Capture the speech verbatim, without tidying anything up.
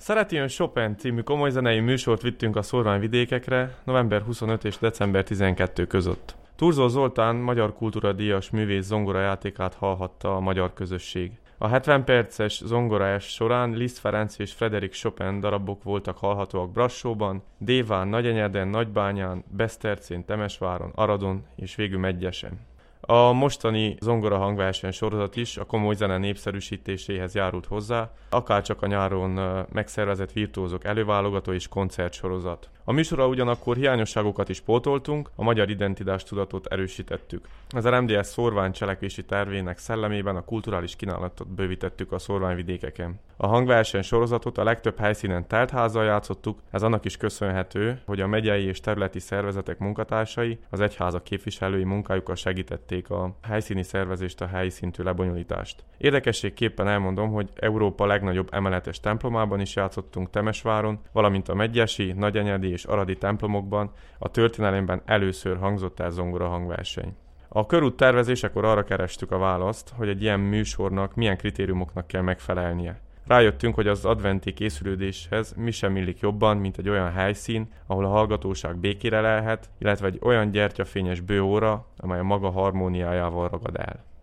Szereti ön Chopin című komoly zenei műsort vittünk a szórványvidékekre november huszonötödike és december tizenkettedike között. Thurzó Zoltán magyar kultúradíjas művész zongorajátékát hallhatta a magyar közösség. A hetven perces zongoraes során Liszt Ferenc és Frédéric Chopin darabok voltak hallhatóak Brassóban, Déván, Nagyenyeden, Nagybányán, Besztercén, Temesváron, Aradon és végül Medgyesen. A mostani zongora hangverseny sorozat is a komoly zene népszerűsítéséhez járult hozzá, akárcsak a nyáron megszervezett virtuózok előválogató és koncertsorozat. A műsorra ugyanakkor hiányosságokat is pótoltunk, a magyar identitástudatot erősítettük. Az er em dé es szórvány cselekvési tervének szellemében a kulturális kínálatot bővítettük a szórványvidékeken. A hangverseny sorozatot a legtöbb helyszínen teltházzal játszottuk, ez annak is köszönhető, hogy a megyei és területi szervezetek munkatársai, az egyházak képviselői munkájukkal segítették a helyszíni szervezést, a helyi szintű lebonyolítást. Érdekességképpen elmondom, hogy Európa legnagyobb emeletes templomában is játszottunk Temesváron, valamint a medgyesi, nagyenyedi és aradi templomokban a történelemben először hangzott el zongora hangverseny. A körút tervezésekor arra kerestük a választ, hogy egy ilyen műsornak milyen kritériumoknak kell megfelelnie. Rájöttünk, hogy az adventi készülődéshez mi sem illik jobban, mint egy olyan helyszín, ahol a hallgatóság békére lelhet, illetve egy olyan gyertyafényes bőóra, amely a maga harmóniájával ragad el.